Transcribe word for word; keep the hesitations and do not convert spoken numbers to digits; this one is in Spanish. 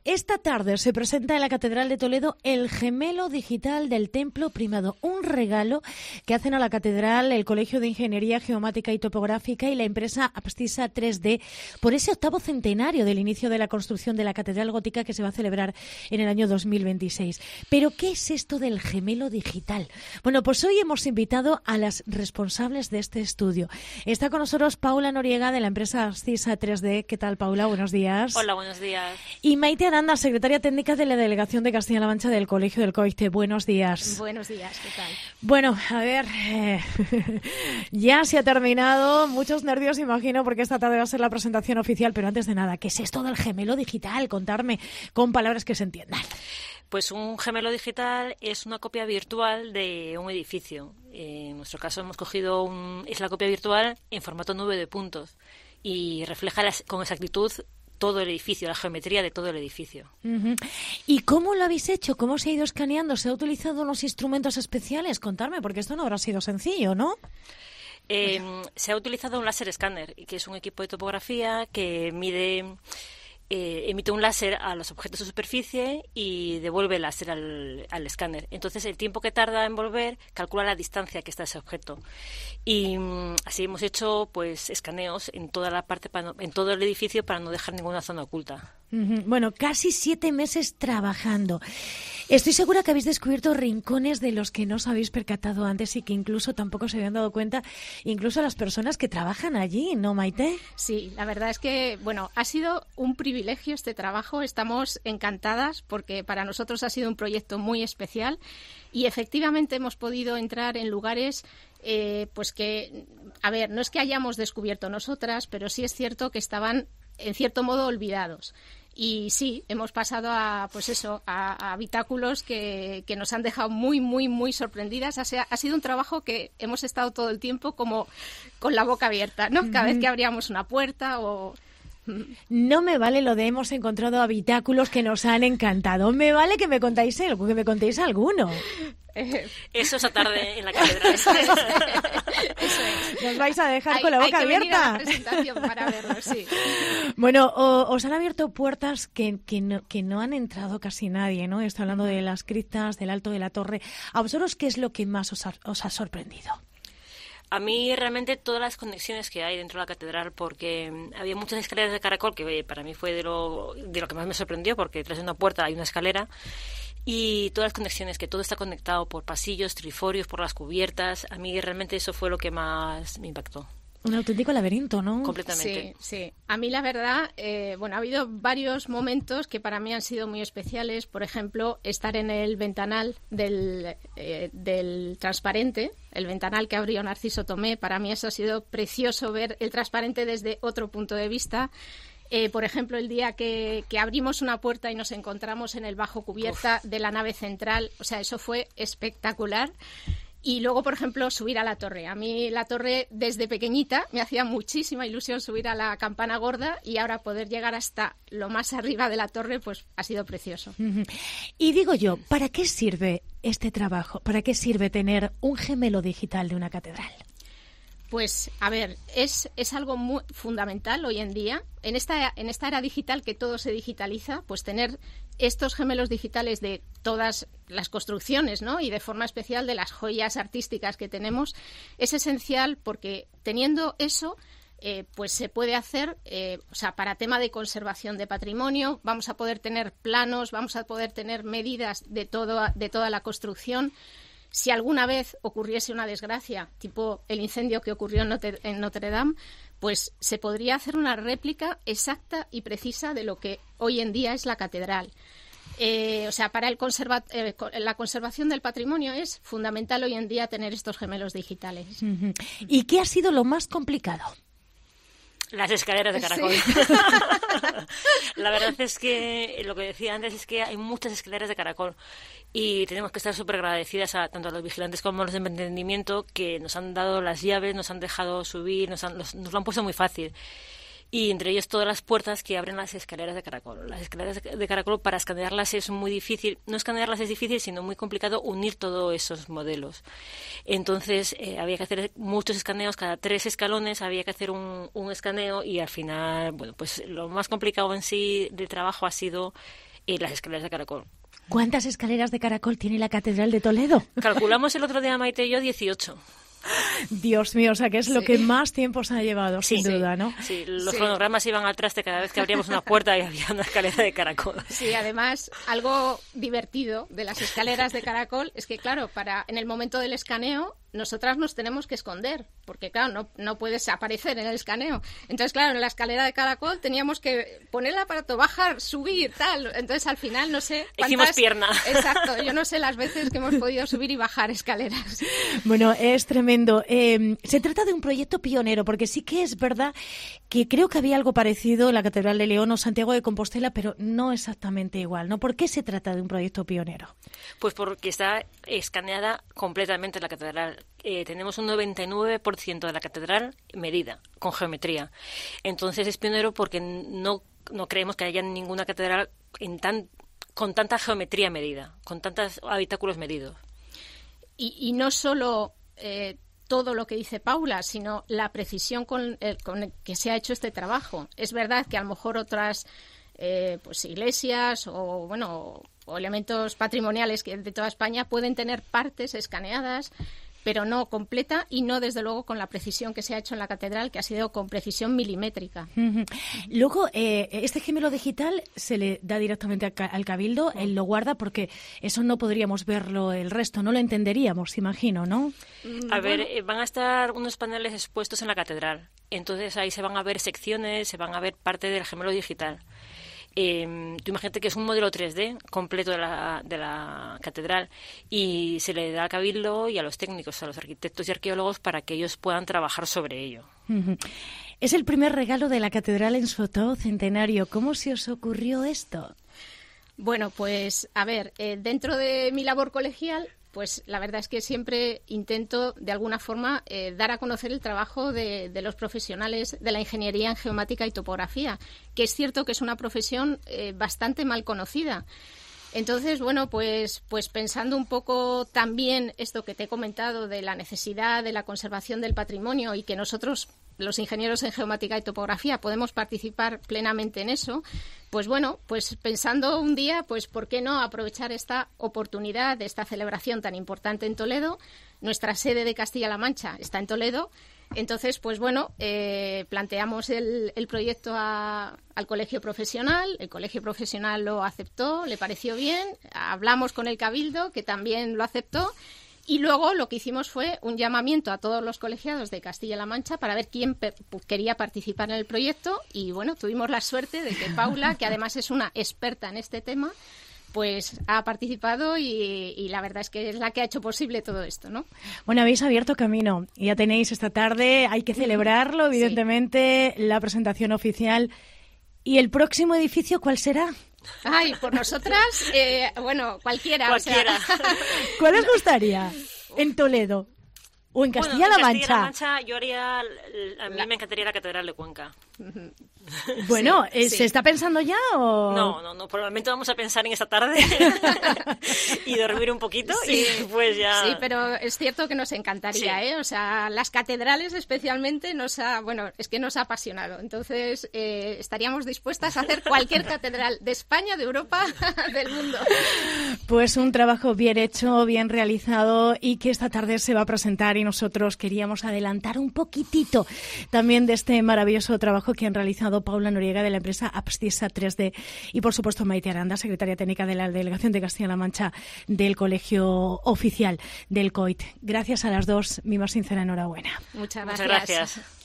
esta tarde se presenta en la Catedral de Toledo el gemelo digital del Templo Primado, un regalo que hacen a la Catedral el Colegio de Ingeniería Geomática y Topográfica y la empresa Abscissa tres D por ese octavo centenario del inicio de la construcción de la Catedral Gótica que se va a celebrar en el año dos mil veintiséis. Pero, ¿qué es esto del gemelo digital? Bueno, pues hoy hemos invitado a las responsables de este estudio. Está con nosotros Paula Noriega de la empresa Abscissa tres D. ¿Qué tal, Paula? Buenos días. Hola, buenos días. Y Maite Aranda, secretaria técnica de la Delegación de Castilla-La Mancha del Colegio del COICTE. Buenos días. Buenos días, ¿qué tal? Bueno, a ver, eh, ya se ha terminado. Muchos nervios, imagino, porque esta tarde va a ser la presentación oficial. Pero antes de nada, ¿qué es esto del gemelo digital? Contarme con palabras que se entiendan. Pues un gemelo digital es una copia virtual de un edificio. En nuestro caso hemos cogido un, es la copia virtual en formato nube de puntos y refleja las, con exactitud todo el edificio, la geometría de todo el edificio. Uh-huh. ¿Y cómo lo habéis hecho? ¿Cómo se ha ido escaneando? ¿Se ha utilizado unos instrumentos especiales? Contarme, porque esto no habrá sido sencillo, ¿no? Eh, se ha utilizado un láser escáner, que es un equipo de topografía que mide... Eh, emite un láser a los objetos de superficie y devuelve el láser al, al escáner. Entonces, el tiempo que tarda en volver calcula la distancia que está ese objeto. Y mm, así hemos hecho pues escaneos en toda la parte, para no, en todo el edificio para no dejar ninguna zona oculta. Uh-huh. Bueno, casi siete meses trabajando. Estoy segura que habéis descubierto rincones de los que no os habéis percatado antes y que incluso tampoco se habían dado cuenta, incluso las personas que trabajan allí, ¿no, Maite? Sí, la verdad es que, bueno, ha sido un privilegio este trabajo. Estamos encantadas porque para nosotros ha sido un proyecto muy especial y efectivamente hemos podido entrar en lugares eh, pues que, a ver, no es que hayamos descubierto nosotras, pero sí es cierto que estaban en cierto modo olvidados. Y sí, hemos pasado a, pues eso, a, a habitáculos que, que nos han dejado muy, muy, muy sorprendidas. O sea, ha sido un trabajo que hemos estado todo el tiempo como con la boca abierta, ¿no? Cada vez que abríamos una puerta o... No me vale lo de hemos encontrado habitáculos que nos han encantado. Me vale que me contáis algo, que me contéis alguno. Eso esa tarde en la catedral. Eso es. Eso es. Nos vais a dejar hay, con la boca hay que abierta. Venir a la presentación para verlo, sí. Bueno, o, os han abierto puertas que, que, no, que no han entrado casi nadie, ¿no? Estoy hablando de las criptas, del Alto de la Torre. ¿A vosotros qué es lo que más os ha, os ha sorprendido? A mí realmente todas las conexiones que hay dentro de la catedral, porque había muchas escaleras de caracol, que para mí fue de lo, de lo que más me sorprendió, porque detrás de una puerta hay una escalera, y todas las conexiones, que todo está conectado por pasillos, triforios, por las cubiertas. A mí realmente eso fue lo que más me impactó. Un auténtico laberinto, ¿no? Completamente. Sí, sí. A mí la verdad, eh, bueno, ha habido varios momentos que para mí han sido muy especiales. Por ejemplo, estar en el ventanal del, eh, del transparente, el ventanal que abrió Narciso Tomé. Para mí eso ha sido precioso, ver el transparente desde otro punto de vista. Eh, por ejemplo, el día que, que abrimos una puerta y nos encontramos en el bajo cubierta Uf. de la nave central, o sea, eso fue espectacular. Y luego, por ejemplo, subir a la torre. A mí la torre, desde pequeñita, me hacía muchísima ilusión subir a la campana gorda y ahora poder llegar hasta lo más arriba de la torre, pues ha sido precioso. Uh-huh. Y digo yo, ¿para qué sirve este trabajo? ¿Para qué sirve tener un gemelo digital de una catedral? Pues, a ver, es, es algo muy fundamental hoy en día. En esta, en esta era digital que todo se digitaliza, pues tener estos gemelos digitales de todas las construcciones, ¿no? Y de forma especial de las joyas artísticas que tenemos, es esencial porque teniendo eso, eh, pues se puede hacer, eh, o sea, para tema de conservación de patrimonio, vamos a poder tener planos, vamos a poder tener medidas de, todo, de toda la construcción. Si alguna vez ocurriese una desgracia, tipo el incendio que ocurrió en Notre, en Notre Dame, pues se podría hacer una réplica exacta y precisa de lo que hoy en día es la catedral. Eh, o sea, para el conserva- eh, la conservación del patrimonio es fundamental hoy en día tener estos gemelos digitales. Uh-huh. ¿Y qué ha sido lo más complicado? Las escaleras de caracol. Sí. La verdad es que lo que decía antes es que hay muchas escaleras de caracol y tenemos que estar súper agradecidas a tanto a los vigilantes como a los de mantenimiento que nos han dado las llaves, nos han dejado subir, nos, han, nos, nos lo han puesto muy fácil. Y entre ellos todas las puertas que abren las escaleras de caracol. Las escaleras de caracol, para escanearlas es muy difícil. No escanearlas es difícil, sino muy complicado unir todos esos modelos. Entonces eh, había que hacer muchos escaneos, cada tres escalones había que hacer un, un escaneo y al final, bueno, pues lo más complicado en sí del trabajo ha sido y las escaleras de caracol. ¿Cuántas escaleras de caracol tiene la Catedral de Toledo? Calculamos el otro día, Maite y yo, dieciocho. Dios mío, o sea que es sí. lo que más tiempo se ha llevado, sí, sin sí, duda, ¿no? Sí, los sí. cronogramas iban al traste cada vez que abríamos una puerta y había una escalera de caracol. Sí, además, algo divertido de las escaleras de caracol es que, claro, para en el momento del escaneo, nosotras nos tenemos que esconder, porque, claro, no, no puedes aparecer en el escaneo. Entonces, claro, en la escalera de caracol teníamos que poner el aparato, bajar, subir, tal. Entonces, al final, no sé cuántas... Hicimos pierna. Exacto, yo no sé las veces que hemos podido subir y bajar escaleras. Bueno, es tremendo. Eh, se trata de un proyecto pionero, porque sí que es verdad que creo que había algo parecido en la Catedral de León o Santiago de Compostela, pero no exactamente igual, ¿no? ¿Por qué se trata de un proyecto pionero? Pues porque está escaneada completamente la catedral. Eh, tenemos un noventa y nueve por ciento de la catedral medida, con geometría. Entonces es pionero porque no, no creemos que haya ninguna catedral en tan, con tanta geometría medida, con tantos habitáculos medidos. Y, y no solo eh, todo lo que dice Paula, sino la precisión con, eh, con que se ha hecho este trabajo. Es verdad que a lo mejor otras eh, pues iglesias o bueno o elementos patrimoniales que de toda España pueden tener partes escaneadas, pero no completa y no, desde luego, con la precisión que se ha hecho en la catedral, que ha sido con precisión milimétrica. Uh-huh. Luego, eh, este gemelo digital se le da directamente al Cabildo, uh-huh. él lo guarda porque eso no podríamos verlo el resto, no lo entenderíamos, imagino, ¿no? A ver, eh, van a estar unos paneles expuestos en la catedral, entonces ahí se van a ver secciones, se van a ver parte del gemelo digital. Eh, tú imagínate que es un modelo tres D completo de la, de la catedral y se le da al Cabildo y a los técnicos, a los arquitectos y arqueólogos para que ellos puedan trabajar sobre ello. Uh-huh. Es el primer regalo de la catedral en su octavo centenario. ¿Cómo se os ocurrió esto? Bueno, pues a ver, eh, dentro de mi labor colegial, pues la verdad es que siempre intento, de alguna forma, eh, dar a conocer el trabajo de, de los profesionales de la ingeniería en geomática y topografía, que es cierto que es una profesión eh, bastante mal conocida. Entonces, bueno, pues, pues pensando un poco también esto que te he comentado de la necesidad de la conservación del patrimonio y que nosotros, los ingenieros en geomática y topografía, podemos participar plenamente en eso, pues bueno, pues pensando un día, pues ¿por qué no aprovechar esta oportunidad de esta celebración tan importante en Toledo? Nuestra sede de Castilla-La Mancha está en Toledo. Entonces, pues bueno, eh, planteamos el, el proyecto a, al colegio profesional, el colegio profesional lo aceptó, le pareció bien, hablamos con el Cabildo, que también lo aceptó, y luego lo que hicimos fue un llamamiento a todos los colegiados de Castilla-La Mancha para ver quién pe- quería participar en el proyecto, y bueno, tuvimos la suerte de que Paula, que además es una experta en este tema, pues ha participado y, y la verdad es que es la que ha hecho posible todo esto, ¿no? Bueno, habéis abierto camino. Ya tenéis esta tarde, hay que celebrarlo, evidentemente, sí. La presentación oficial. ¿Y el próximo edificio cuál será? Ay, por nosotras, eh, bueno, cualquiera. Cualquiera. O sea. ¿Cuál os gustaría? En Toledo. ¿O en Castilla-La bueno, en Mancha? Castilla-La Mancha yo haría, a mí la... me encantaría la Catedral de Cuenca. Bueno, sí, ¿se sí. está pensando ya o...? No, no, no, por el momento vamos a pensar en esta tarde y dormir un poquito sí. y pues ya... Sí, pero es cierto que nos encantaría, sí. ¿eh? O sea, las catedrales especialmente nos ha, bueno, es que nos ha apasionado. Entonces, eh, estaríamos dispuestas a hacer cualquier catedral de España, de Europa, del mundo. Pues un trabajo bien hecho, bien realizado y que esta tarde se va a presentar y nosotros queríamos adelantar un poquitito también de este maravilloso trabajo que han realizado Paula Noriega de la empresa Apstisa tres D y por supuesto Maite Aranda, secretaria técnica de la Delegación de Castilla-La Mancha del Colegio Oficial del C O I T. Gracias a las dos, mi más sincera enhorabuena. Muchas gracias. Muchas gracias.